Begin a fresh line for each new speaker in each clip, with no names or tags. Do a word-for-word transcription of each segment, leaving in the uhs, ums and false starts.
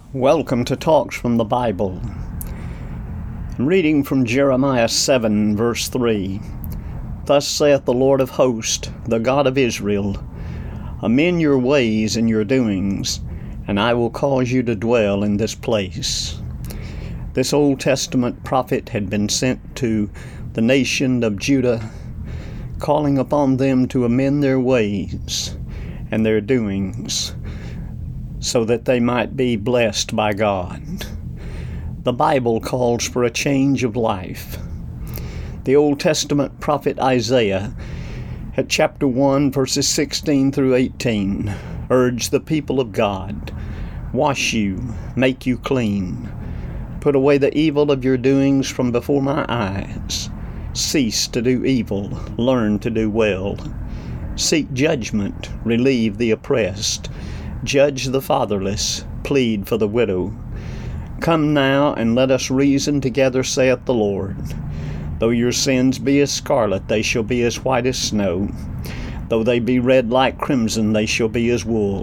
Welcome to Talks from the Bible. I'm reading from Jeremiah seven, verse three. Thus saith the Lord of hosts, the God of Israel, amend your ways and your doings, and I will cause you to dwell in this place. This Old Testament prophet had been sent to the nation of Judah, calling upon them to amend their ways and their doings, so that they might be blessed by God. The Bible calls for a change of life. The Old Testament prophet Isaiah, at chapter one, verses sixteen through eighteen, urged the people of God, wash you, make you clean. Put away the evil of your doings from before my eyes. Cease to do evil, learn to do well. Seek judgment, relieve the oppressed. Judge the fatherless, plead for the widow. Come now, and let us reason together, saith the Lord. Though your sins be as scarlet, they shall be as white as snow. Though they be red like crimson, they shall be as wool.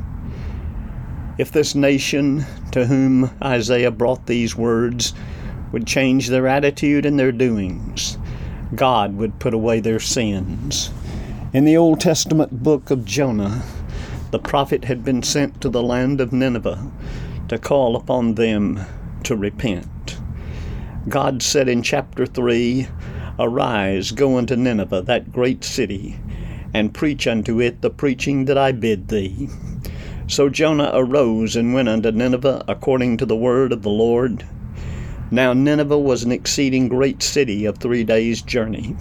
If this nation, to whom Isaiah brought these words, would change their attitude and their doings, God would put away their sins. In the Old Testament book of Jonah, the prophet had been sent to the land of Nineveh to call upon them to repent. God said in chapter three, Arise, go unto Nineveh, that great city, and preach unto it the preaching that I bid thee. So Jonah arose and went unto Nineveh according to the word of the Lord. Now Nineveh was an exceeding great city of three days' journey.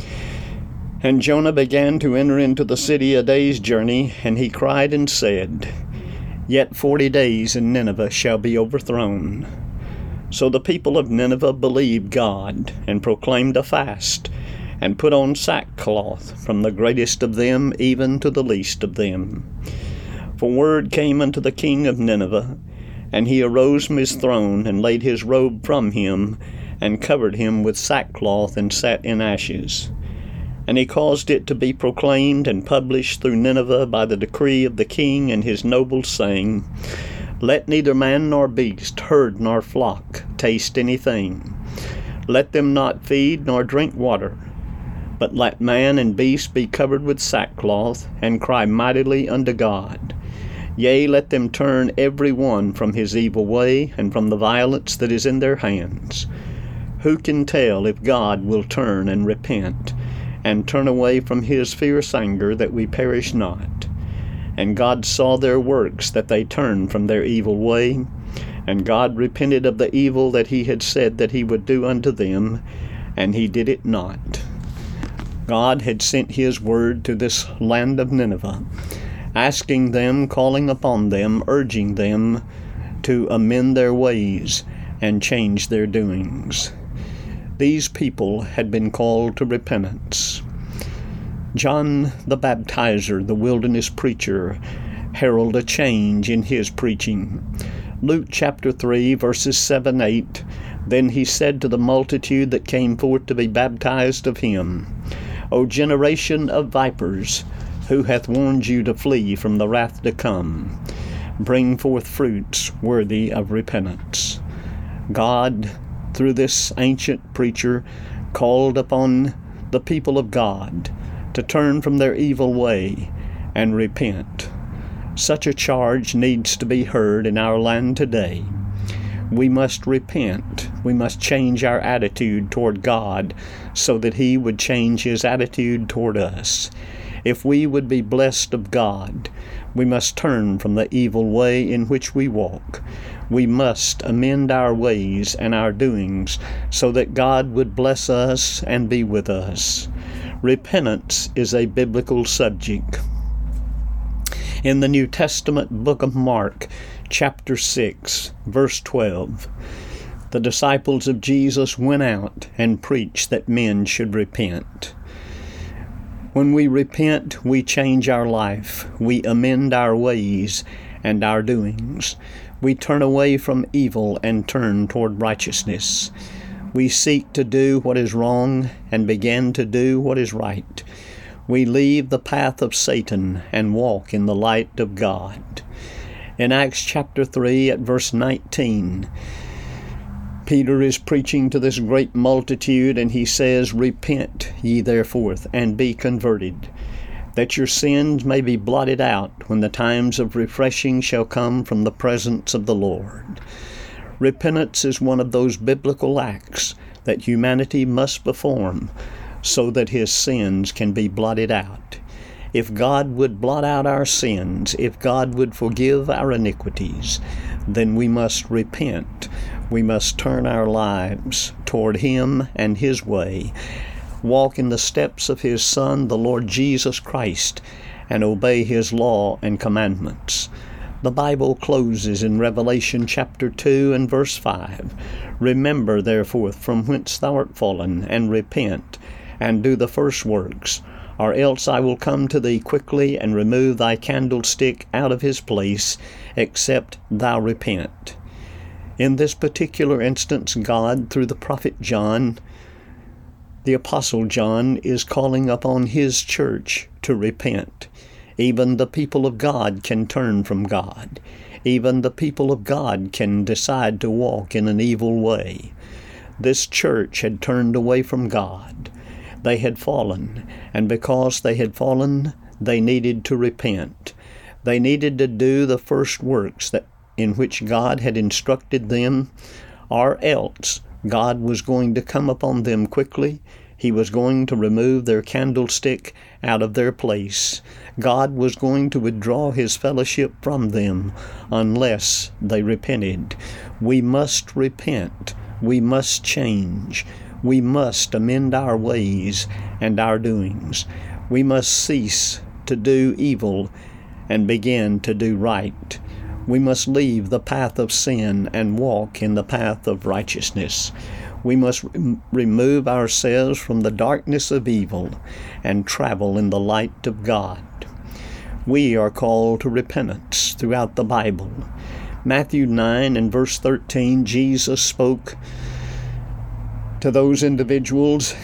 And Jonah began to enter into the city a day's journey, and he cried and said, Yet forty days and Nineveh shall be overthrown. So the people of Nineveh believed God, and proclaimed a fast, and put on sackcloth, from the greatest of them even to the least of them. For word came unto the king of Nineveh, and he arose from his throne, and laid his robe from him, and covered him with sackcloth, and sat in ashes. And he caused it to be proclaimed and published through Nineveh by the decree of the king and his nobles, saying, Let neither man nor beast, herd nor flock, taste anything. Let them not feed nor drink water. But let man and beast be covered with sackcloth, and cry mightily unto God. Yea, let them turn every one from his evil way, and from the violence that is in their hands. Who can tell if God will turn and repent, and turn away from his fierce anger, that we perish not? And God saw their works, that they turned from their evil way, and God repented of the evil that he had said that he would do unto them, and he did it not. God had sent his word to this land of Nineveh, asking them, calling upon them, urging them to amend their ways and change their doings. These people had been called to repentance. John the Baptizer, the wilderness preacher, heralded a change in his preaching. Luke chapter three, verses seven, eight, Then he said to the multitude that came forth to be baptized of him, O generation of vipers, who hath warned you to flee from the wrath to come? Bring forth fruits worthy of repentance. God, through this ancient preacher, called upon the people of God to turn from their evil way and repent. Such a charge needs to be heard in our land today. We must repent. We must change our attitude toward God so that he would change his attitude toward us. If we would be blessed of God, we must turn from the evil way in which we walk. We must amend our ways and our doings so that God would bless us and be with us. Repentance is a biblical subject. In the New Testament book of Mark, chapter six, verse twelve, the disciples of Jesus went out and preached that men should repent. When we repent, we change our life. We amend our ways and our doings. We turn away from evil and turn toward righteousness. We seek to do what is wrong and begin to do what is right. We leave the path of Satan and walk in the light of God. In Acts chapter three at verse nineteen, Peter is preaching to this great multitude, and he says, "Repent ye therefore, and be converted, that your sins may be blotted out when the times of refreshing shall come from the presence of the Lord." Repentance is one of those biblical acts that humanity must perform so that his sins can be blotted out. If God would blot out our sins, if God would forgive our iniquities, then we must repent. We must turn our lives toward Him and His way, walk in the steps of His Son, the Lord Jesus Christ, and obey His law and commandments. The Bible closes in Revelation chapter two and verse five. "Remember therefore from whence thou art fallen, and repent, and do the first works, or else I will come to thee quickly and remove thy candlestick out of his place, except thou repent." In this particular instance, God, through the prophet John, the Apostle John, is calling upon his church to repent. Even the people of God can turn from God. Even the people of God can decide to walk in an evil way. This church had turned away from God. They had fallen, and because they had fallen, they needed to repent. They needed to do the first works that in which God had instructed them, or else God was going to come upon them quickly. He was going to remove their candlestick out of their place. God was going to withdraw His fellowship from them unless they repented. We must repent. We must change. We must amend our ways and our doings. We must cease to do evil and begin to do right. We must leave the path of sin and walk in the path of righteousness. We must re- remove ourselves from the darkness of evil and travel in the light of God. We are called to repentance throughout the Bible. Matthew nine and verse thirteen, Jesus spoke to those individuals,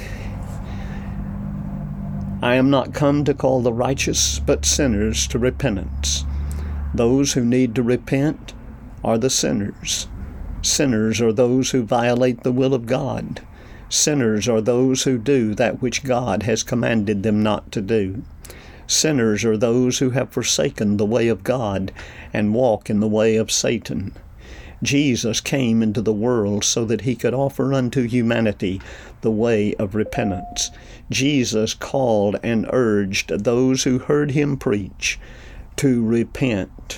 "I am not come to call the righteous, but sinners to repentance." Those who need to repent are the sinners. Sinners are those who violate the will of God. Sinners are those who do that which God has commanded them not to do. Sinners are those who have forsaken the way of God and walk in the way of Satan. Jesus came into the world so that He could offer unto humanity the way of repentance. Jesus called and urged those who heard Him preach to repent.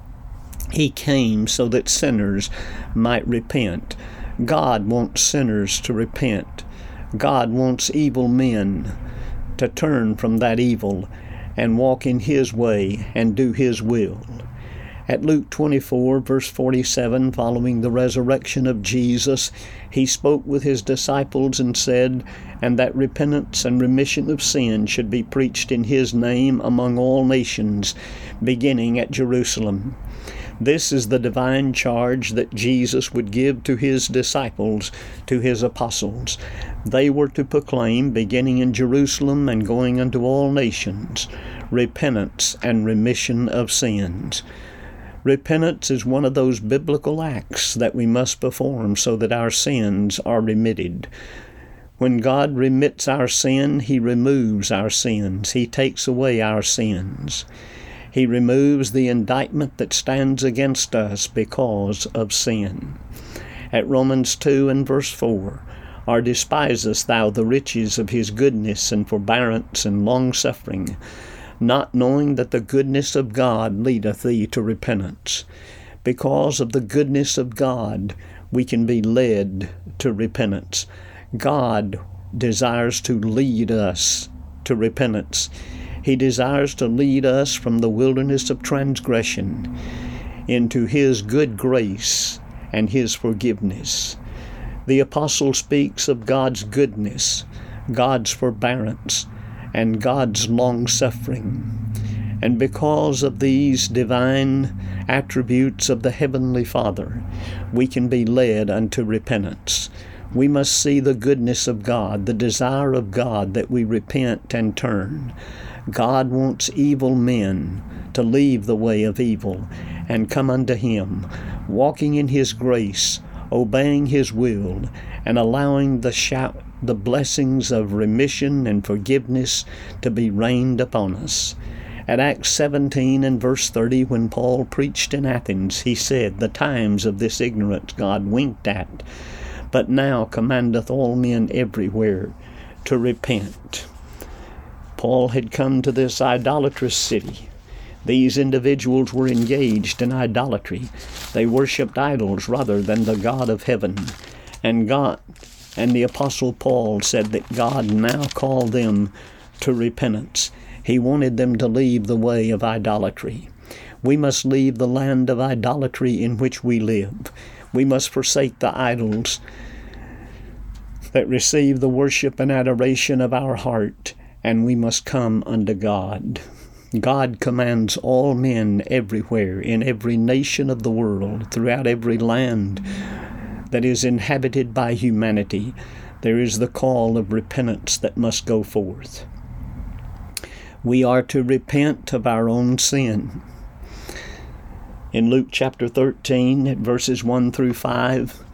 He came so that sinners might repent. God wants sinners to repent. God wants evil men to turn from that evil and walk in His way and do His will. At Luke twenty-four, verse forty-seven, following the resurrection of Jesus, He spoke with His disciples and said, "And that repentance and remission of sin should be preached in His name among all nations, beginning at Jerusalem." This is the divine charge that Jesus would give to His disciples, to His apostles. They were to proclaim, beginning in Jerusalem and going unto all nations, repentance and remission of sins. Repentance is one of those biblical acts that we must perform so that our sins are remitted. When God remits our sin, He removes our sins. He takes away our sins. He removes the indictment that stands against us because of sin. At Romans two and verse four, "Or despisest thou the riches of His goodness and forbearance and long-suffering, not knowing that the goodness of God leadeth thee to repentance?" Because of the goodness of God, we can be led to repentance. God desires to lead us to repentance. He desires to lead us from the wilderness of transgression into His good grace and His forgiveness. The apostle speaks of God's goodness, God's forbearance, and God's long-suffering. And because of these divine attributes of the Heavenly Father, we can be led unto repentance. We must see the goodness of God, the desire of God that we repent and turn. God wants evil men to leave the way of evil and come unto him, walking in his grace, obeying his will, and allowing the shout, the blessings of remission and forgiveness to be rained upon us. At Acts seventeen and verse thirty, when Paul preached in Athens, he said, "The times of this ignorance God winked at, but now commandeth all men everywhere to repent." Paul had come to this idolatrous city. These individuals were engaged in idolatry. They worshipped idols rather than the God of heaven. And God and the Apostle Paul said that God now called them to repentance. He wanted them to leave the way of idolatry. We must leave the land of idolatry in which we live. We must forsake the idols that receive the worship and adoration of our heart, and we must come unto God. God commands all men everywhere, in every nation of the world, throughout every land that is inhabited by humanity. There is the call of repentance that must go forth. We are to repent of our own sin. In Luke chapter thirteen, at verses one through five,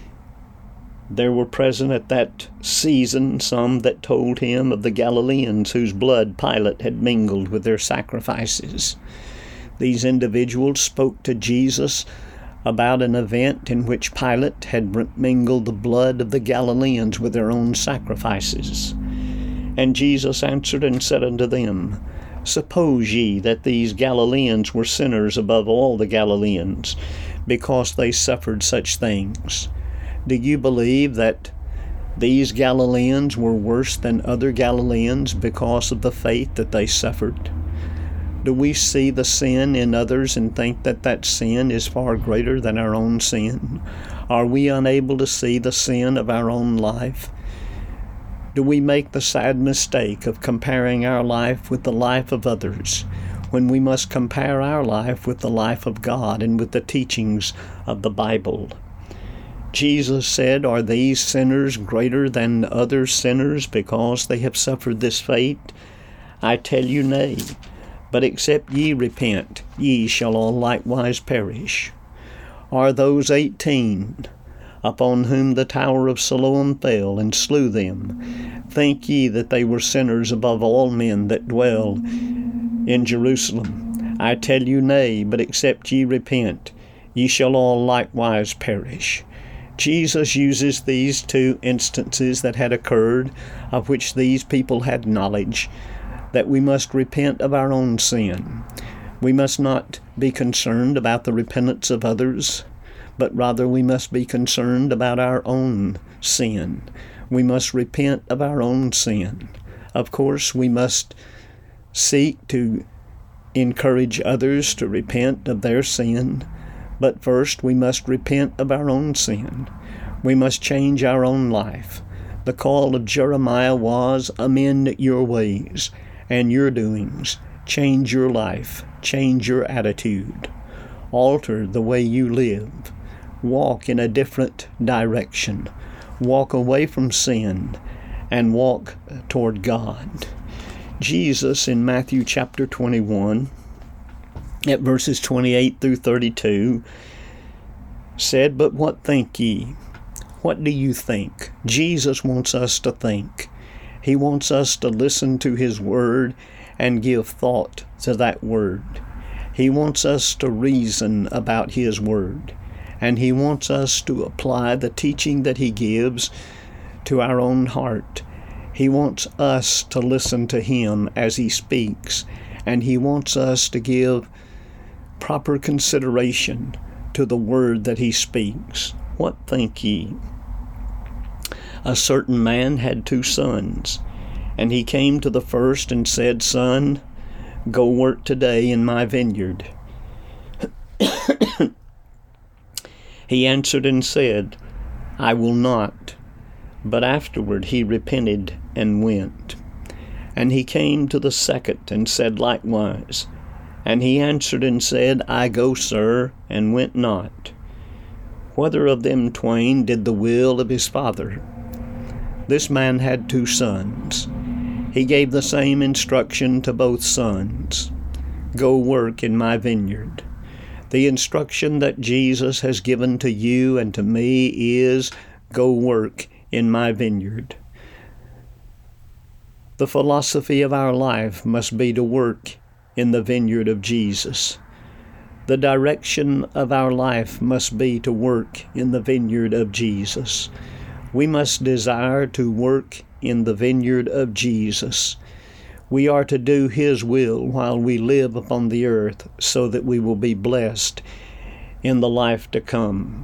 there were present at that season some that told him of the Galileans whose blood Pilate had mingled with their sacrifices. These individuals spoke to Jesus about an event in which Pilate had mingled the blood of the Galileans with their own sacrifices. And Jesus answered and said unto them, Suppose ye that these Galileans were sinners above all the Galileans, because they suffered such things? Do you believe that these Galileans were worse than other Galileans because of the faith that they suffered? Do we see the sin in others and think that that sin is far greater than our own sin? Are we unable to see the sin of our own life? Do we make the sad mistake of comparing our life with the life of others, when we must compare our life with the life of God and with the teachings of the Bible? Jesus said, Are these sinners greater than other sinners because they have suffered this fate? I tell you, nay, but except ye repent, ye shall all likewise perish. Are those eighteen, upon whom the tower of Siloam fell and slew them, think ye that they were sinners above all men that dwell in Jerusalem? I tell you, nay, but except ye repent, ye shall all likewise perish. Jesus uses these two instances that had occurred, of which these people had knowledge, that we must repent of our own sin. We must not be concerned about the repentance of others, but rather we must be concerned about our own sin. We must repent of our own sin. Of course, we must seek to encourage others to repent of their sin, but first we must repent of our own sin. We must change our own life. The call of Jeremiah was, amend your ways and your doings. Change your life. Change your attitude. Alter the way you live. Walk in a different direction. Walk away from sin and walk toward God. Jesus in Matthew chapter twenty-one, at verses twenty-eight through thirty-two, said, But what think ye? What do you think? Jesus wants us to think. He wants us to listen to His Word and give thought to that Word. He wants us to reason about His Word. And He wants us to apply the teaching that He gives to our own heart. He wants us to listen to Him as He speaks. And He wants us to give proper consideration to the word that He speaks. What think ye? A certain man had two sons, and he came to the first and said, Son, go work today in my vineyard. He answered and said, I will not. But afterward he repented and went. And he came to the second and said likewise. And he answered and said, I go, sir, and went not. Whether of them twain did the will of his father? This man had two sons. He gave the same instruction to both sons. go work in my vineyard. The instruction that Jesus has given to you and to me is, go work in my vineyard. The philosophy of our life must be to work in the vineyard of Jesus. The direction of our life must be to work in the vineyard of Jesus. We must desire to work in the vineyard of Jesus. We are to do His will while we live upon the earth so that we will be blessed in the life to come.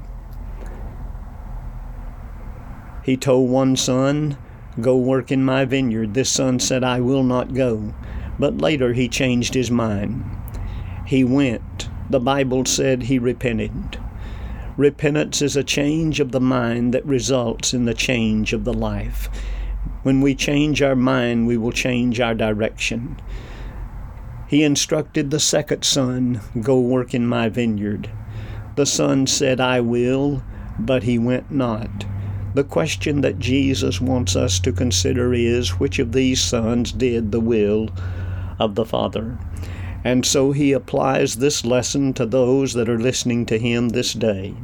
He told one son, go work in my vineyard. This son said, I will not go. But later he changed his mind. He went. The Bible said he repented. Repentance is a change of the mind that results in the change of the life. When we change our mind, we will change our direction. He instructed the second son, go work in my vineyard. The son said, I will, but he went not. The question that Jesus wants us to consider is, which of these sons did the will of the Father? And so he applies this lesson to those that are listening to him this day.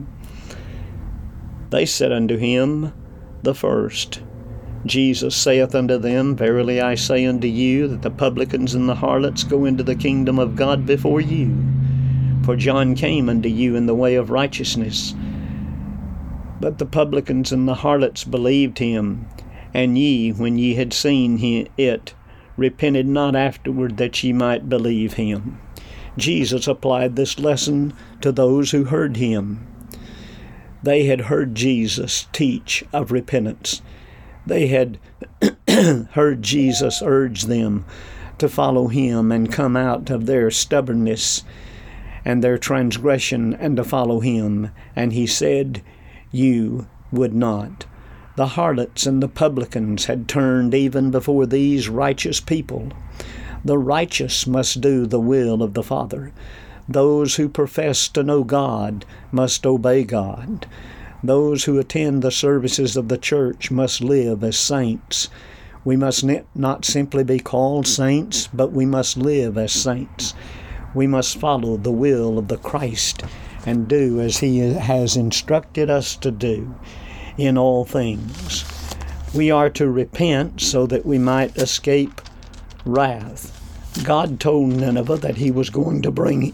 They said unto him, the first. Jesus saith unto them, verily I say unto you, that the publicans and the harlots go into the kingdom of God before you. For John came unto you in the way of righteousness, but the publicans and the harlots believed him. And ye, when ye had seen it, repented not afterward that ye might believe him. Jesus applied this lesson to those who heard him. They had heard Jesus teach of repentance. They had heard Jesus urge them to follow him and come out of their stubbornness and their transgression and to follow him. And he said, you would not. The harlots and the publicans had turned even before these righteous people. The righteous must do the will of the Father. Those who profess to know God must obey God. Those who attend the services of the church must live as saints. We must not simply be called saints, but we must live as saints. We must follow the will of the Christ and do as he has instructed us to do in all things. We are to repent so that we might escape wrath. God told Nineveh that he was going to bring,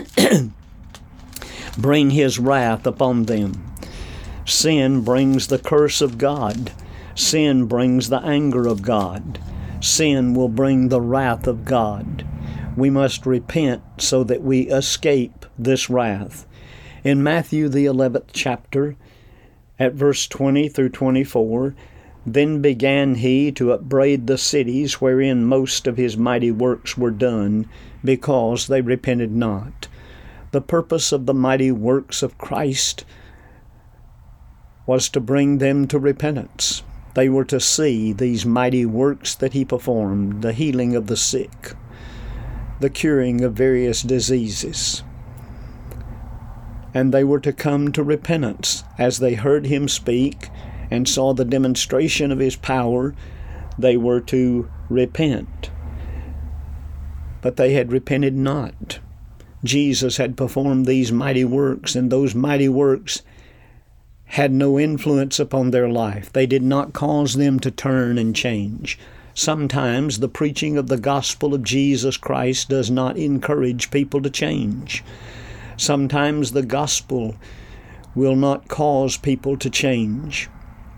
bring his wrath upon them. Sin brings the curse of God. Sin brings the anger of God. Sin will bring the wrath of God. We must repent so that we escape this wrath. In Matthew the eleventh chapter, at verse twenty through twenty-four, then began he to upbraid the cities wherein most of his mighty works were done, because they repented not. The purpose of the mighty works of Christ was to bring them to repentance. They were to see these mighty works that he performed, the healing of the sick, the curing of various diseases. And they were to come to repentance as they heard him speak and saw the demonstration of his power. They were to repent. But they had repented not. Jesus had performed these mighty works, and those mighty works had no influence upon their life. They did not cause them to turn and change. Sometimes the preaching of the gospel of Jesus Christ does not encourage people to change. Sometimes the gospel will not cause people to change.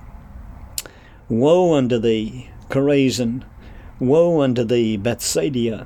Woe unto thee, Chorazin! Woe unto thee, Bethsaida!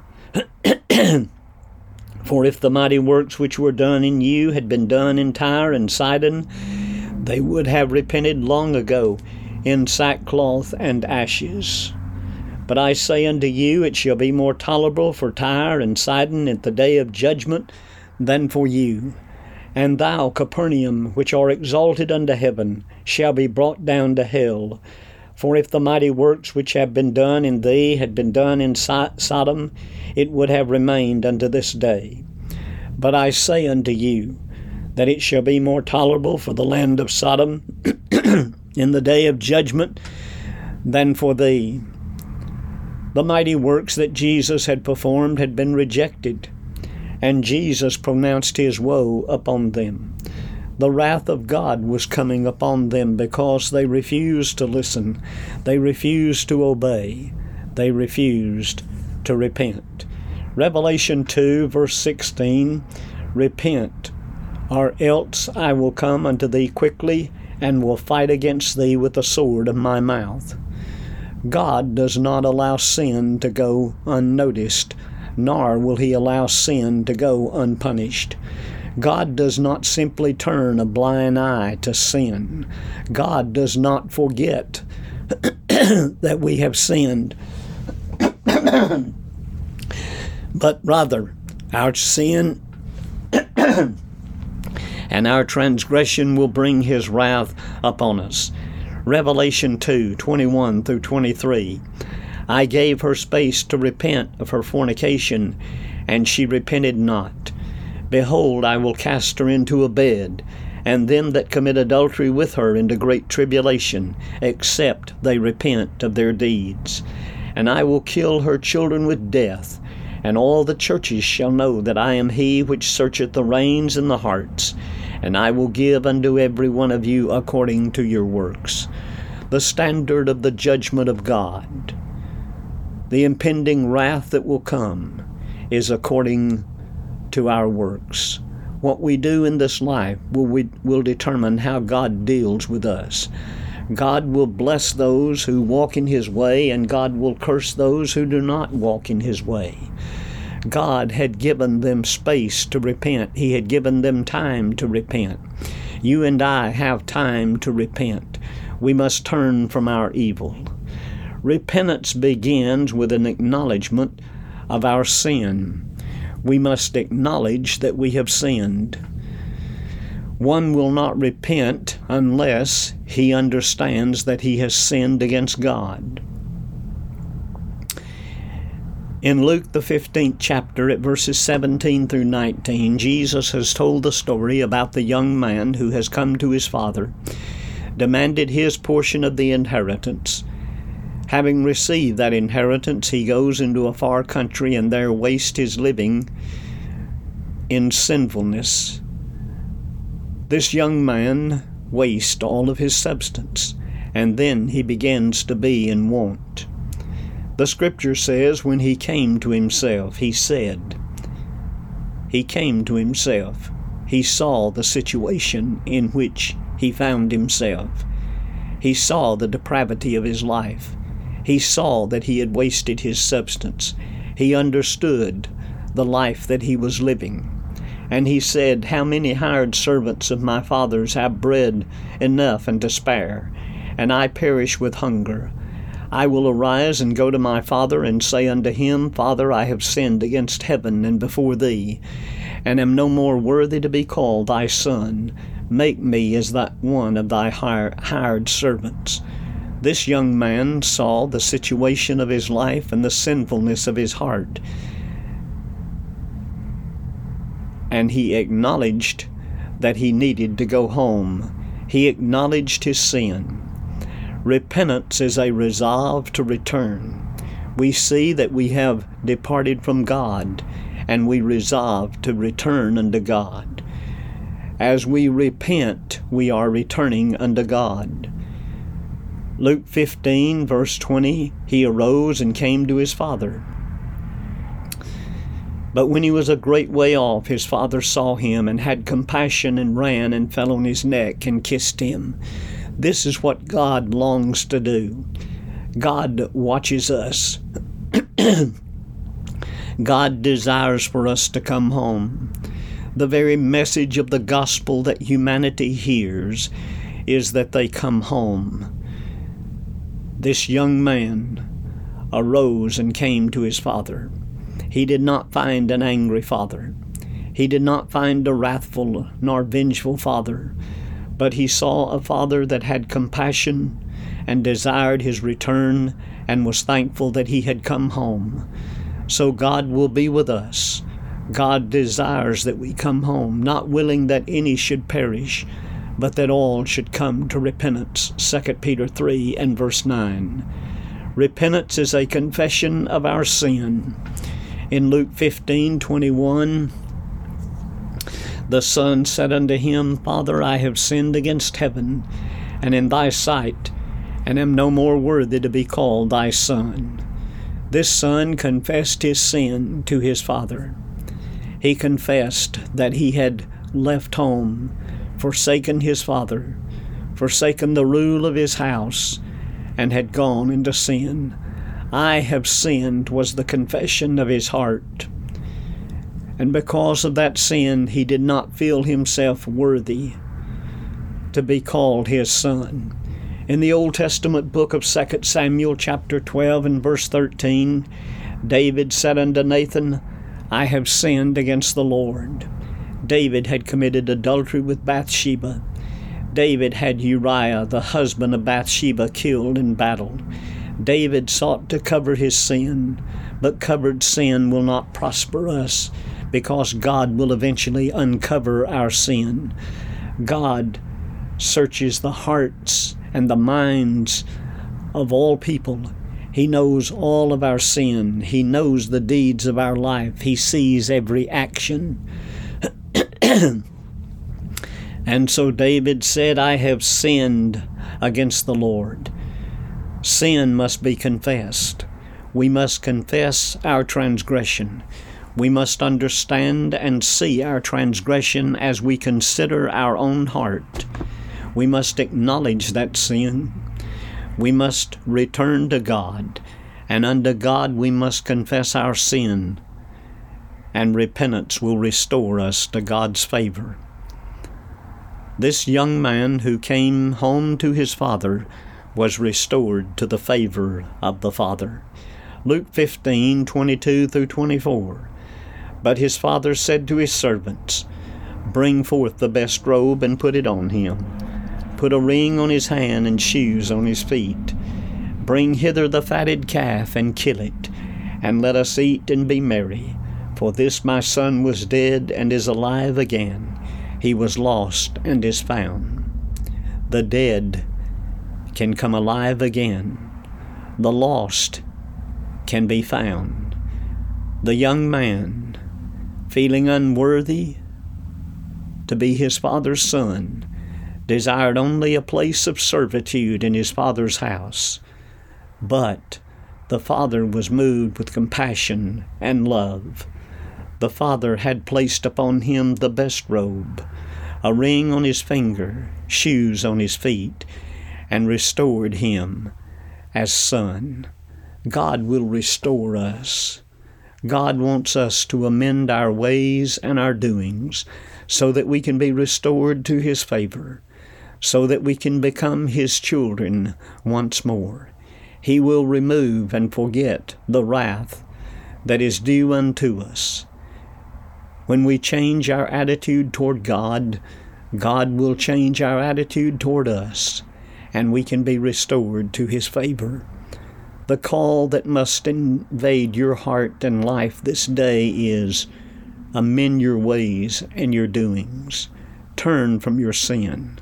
For if the mighty works which were done in you had been done in Tyre and Sidon, they would have repented long ago in sackcloth and ashes. But I say unto you, it shall be more tolerable for Tyre and Sidon at the day of judgment than for you. And thou, Capernaum, which art exalted unto heaven, shall be brought down to hell. For if the mighty works which have been done in thee had been done in Sodom, it would have remained unto this day. But I say unto you, that it shall be more tolerable for the land of Sodom in the day of judgment than for thee. The mighty works that Jesus had performed had been rejected. and Jesus pronounced his woe upon them. The wrath of God was coming upon them because they refused to listen. They refused to obey. They refused to repent. Revelation two, verse sixteen, repent, or else I will come unto thee quickly, and will fight against thee with the sword of my mouth. God does not allow sin to go unnoticed, nor will he allow sin to go unpunished. God does not simply turn a blind eye to sin. God does not forget that we have sinned, but rather our sin and our transgression will bring his wrath upon us. Revelation two, twenty-one through twenty-three. I gave her space to repent of her fornication, and she repented not. Behold, I will cast her into a bed, and them that commit adultery with her into great tribulation, except they repent of their deeds. And I will kill her children with death, and all the churches shall know that I am he which searcheth the reins and the hearts, and I will give unto every one of you according to your works. The standard of the judgment of God, the impending wrath that will come, is according to our works. What we do in this life will, we, will determine how God deals with us. God will bless those who walk in his way, and God will curse those who do not walk in his way. God had given them space to repent. He had given them time to repent. You and I have time to repent. We must turn from our evil. Repentance begins with an acknowledgement of our sin. We must acknowledge that we have sinned. One will not repent unless he understands that he has sinned against God. In Luke, the fifteenth chapter, at verses seventeen through nineteen, Jesus has told the story about the young man who has come to his father, demanded his portion of the inheritance. Having received that inheritance, he goes into a far country and there wastes his living in sinfulness. This young man wastes all of his substance, and then he begins to be in want. The scripture says, when he came to himself, he said, he came to himself. He saw the situation in which he found himself. He saw the depravity of his life. He saw that he had wasted his substance. He understood the life that he was living. And he said, how many hired servants of my father's have bread enough and to spare, and I perish with hunger. I will arise and go to my father and say unto him, Father, I have sinned against heaven and before thee, and am no more worthy to be called thy son. Make me as that one of thy hired servants. This young man saw the situation of his life and the sinfulness of his heart, and he acknowledged that he needed to go home. He acknowledged his sin. Repentance is a resolve to return. We see that we have departed from God, and we resolve to return unto God. As we repent, we are returning unto God. Luke fifteen, verse twenty, he arose and came to his father. But when he was a great way off, his father saw him and had compassion and ran and fell on his neck and kissed him. This is what God longs to do. God watches us. God desires for us to come home. The very message of the gospel that humanity hears is that they come home. This young man arose and came to his father. He did not find an angry father. He did not find a wrathful nor vengeful father, but he saw a father that had compassion and desired his return and was thankful that he had come home. So God will be with us. God desires that we come home, not willing that any should perish, but that all should come to repentance. Second Peter three and verse nine. Repentance is a confession of our sin. In Luke fifteen twenty-one, The son said unto him, Father, I have sinned against heaven, and in thy sight, and am no more worthy to be called thy son. This son confessed his sin to his father. He confessed that he had left home, forsaken his father, forsaken the rule of his house, and had gone into sin. I have sinned was the confession of his heart. And because of that sin, he did not feel himself worthy to be called his son. In the Old Testament book of Second Samuel chapter twelve and verse thirteen, David said unto Nathan, I have sinned against the Lord. David had committed adultery with Bathsheba. David had Uriah, the husband of Bathsheba, killed in battle. David sought to cover his sin, but covered sin will not prosper us, because God will eventually uncover our sin. God searches the hearts and the minds of all people. He knows all of our sin. He knows the deeds of our life. He sees every action. And so David said, I have sinned against the Lord. Sin must be confessed. We must confess our transgression. We must understand and see our transgression as we consider our own heart. We must acknowledge that sin. We must return to God, and unto God we must confess our sin, and repentance will restore us to God's favor. This young man who came home to his father was restored to the favor of the Father. Luke fifteen, twenty-two through twenty-four. But his father said to his servants, Bring forth the best robe and put it on him. Put a ring on his hand and shoes on his feet. Bring hither the fatted calf and kill it, and let us eat and be merry. For this my son was dead and is alive again. He was lost and is found. The dead can come alive again. The lost can be found. The young man, feeling unworthy to be his father's son, desired only a place of servitude in his father's house. But the father was moved with compassion and love. The father had placed upon him the best robe, a ring on his finger, shoes on his feet, and restored him as son. God will restore us. God wants us to amend our ways and our doings so that we can be restored to His favor, so that we can become His children once more. He will remove and forget the wrath that is due unto us. When we change our attitude toward God, God will change our attitude toward us, and we can be restored to His favor. The call that must invade your heart and life this day is, amend your ways and your doings. Turn from your sin.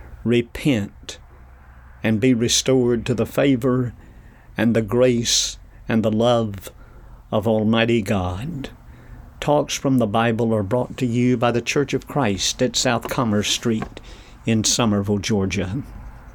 Repent and be restored to the favor and the grace and the love of Almighty God. Talks from the Bible are brought to you by the Church of Christ at South Commerce Street in Somerville, Georgia.